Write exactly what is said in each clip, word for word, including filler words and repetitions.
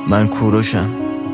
من کوروشم.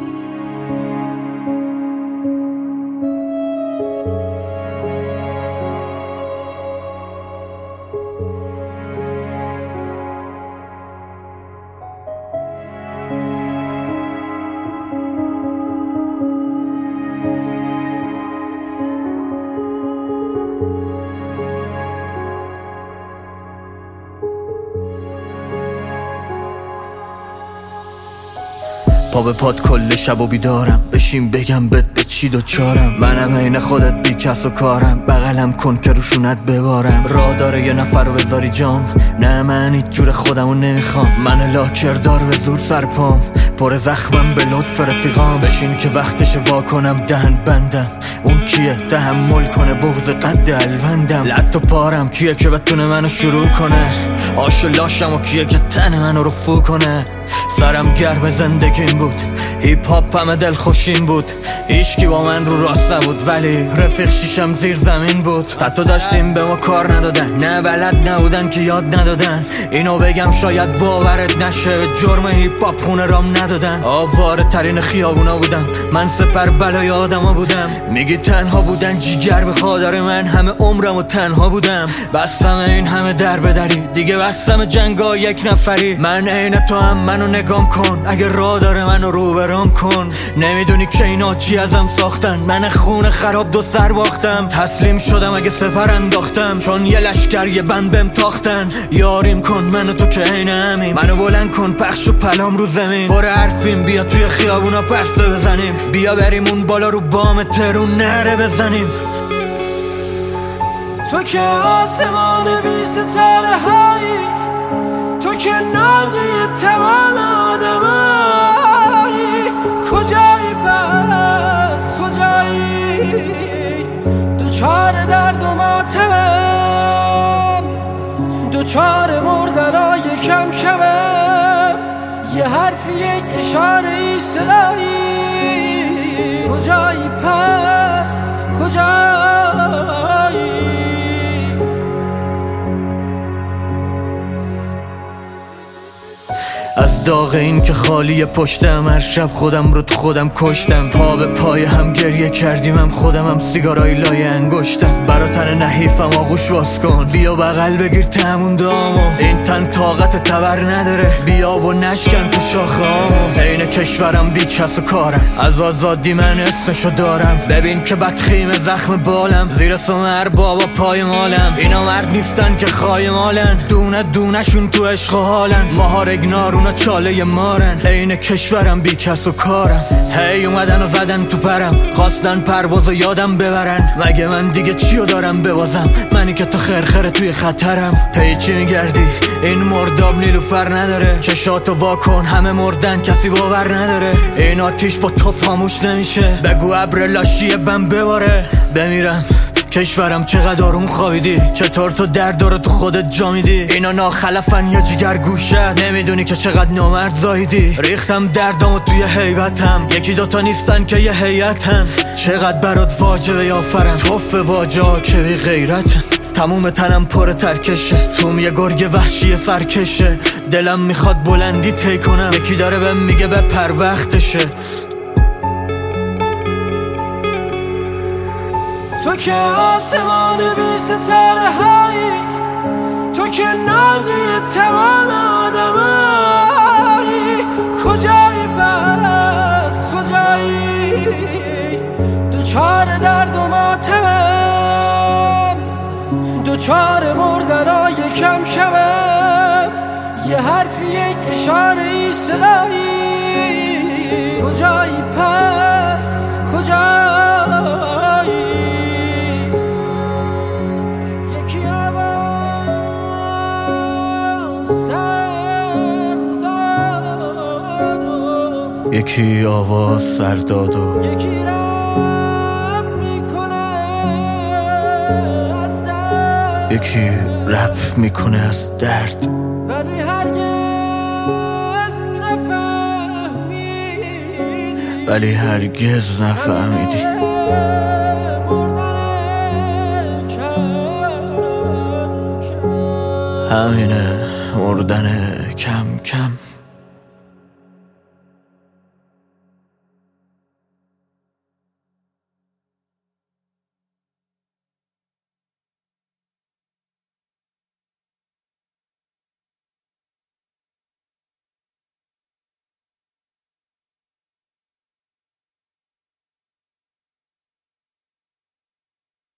پا به پاد کل شب و بیدارم، بشین بگم بد به چی دوچارم. منم عین خودت بی کس و کارم، بغلم کن که روشونت ببارم. راه داره یه نفر رو بذاری جام، نه من هیچ جور خودمو نمیخوام. من لاکردار به زور سرپام، پر زخمم به لطف رفیقام. بشین که وقتش وا کنم دهن بندم، اون کیه تحمل کنه بغض قد الوندم. لط و پارم کیه که بتونه منو شروع کنه، آش و لاشم و کیه که تن منو رفو کنه. سرم گرم زندگیم بود، هیپ هاپ همه دل خوشین بود. هیچکی با من رو راست نبود، ولی رفیق شیشم زیر زمین بود. حتی داشتیم به ما کار ندادن، نه بلد نبودن که یاد ندادن. اینو بگم شاید باورت نشه، جرم هیپ هاپ خونه رام ندادن. آواره ترین خیابونا بودم، من سپر بلای آدما بودم. میگی تنها بودن جیگر به خاطر من، همه عمرم و تنها بودم. بستم این همه در بدری، دیگه بستم جنگا یک نفری. من عین تو هم منو نگام کن، اگه راه داره منو رو برام کن. نمیدونی که اینا چی ازم ساختن، من خون خراب دو سر باختم. تسلیم شدم اگه سپر انداختم، چون یه لشکر یه بند بهم تاختن. یاریم کن منو تو که عین همین، منو بلند کن پخش و پلام رو زمین. پر حرفیم بیا توی خیابونا پرسه بزنیم، بیا بریم اون بالا رو بام ترون نره بزنیم. تو که آسمان بی ستاره هایی، تو که ناجی تمام آدمایی. کجایی پس کجایی، دوچار درد و ماتمم، دوچار مردنای کم کمم. یه حرفی یک اشاره ای صدایی. کجایی پس کجایی. از داغ این که خالی پشتم، هر شب خودم رو تو خودم کشتم. پا به پای هم گریه کردیم، هم خودم هم سیگارای لای انگشتم. برا تن نحیفم آغوش باز کن، بیا بغل بگیر تمون دامو. این تن طاقت تبر نداره، بیا و نشکن تو شاخه هامو. عین کشورم بی کس و کارم، از آزادی من اسمشو دارم. ببین که بدخیم زخم بالم، زیر سم هر بابا پای مالم. اینا مرد نیستن که خای مالن، دونه دونه شون تو عشق و حالن. ماها رگنار اونا چاله مارن، عین کشورم بی کس و کارم. هی اومدن و زدن تو پرم، خواستن پرواز و یادم ببرن. مگه من دیگه چیو دارم ببازم، منی که تا خرخره توی خطرم. پیچی میگردی این مرداب نیلوفر نداره، چشاتو واکن همه مردن کسی باور نداره. این آتیش با تو خاموش نمیشه، بگو ابر لاشی بم بباره. بمیرم کشورم چقدر آروم خوابیدی، چطور تو درد رو تو خودت جا میدی. اینا ناخلفن یا جگر گوشت، نمیدونی که چقدر نامرد زاییدی. ریختم دردامو توی هیبتم، یکی دوتا نیستن که یه هیئتن. چقدر برات واجبه یافرم، توف واجا که بی غیرتن. تموم تنم پر ترکشه، توم یه گرگ وحشی سرکشه. دلم میخواد بلندی طی کنم، یکی داره بهم میگه بپر وقتشه. تو که آسمان بی ستاره هایی، تو که ناجی تمام آدمایی. کجایی پس کجایی، دوچار درد و ماتمم، دوچار مردنای کم کمم. یه حرفی یک اشاره ای صدایی. کجایی پس کجایی. یکی آواز سر داد و یکی رپ میکنه از درد، یکی رپ میکنه از درد. ولی هرگز نفهمیدی، ولی هرگز نفهمیدی. همینه مردن کم کم.